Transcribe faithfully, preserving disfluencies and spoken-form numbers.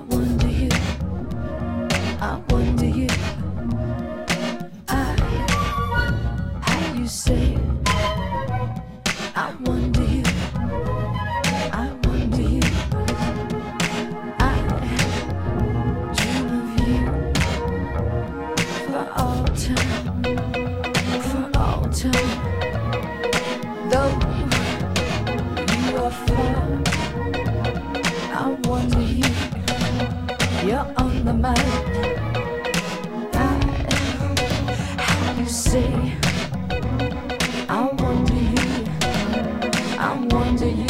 wonder you, I wonder you. I, how you say, I wonder you, I wonder you. I dream of you for all time, for all time. Though you are far, I wonder you, you're on the mind. I, how you say, I wonder you, I wonder you.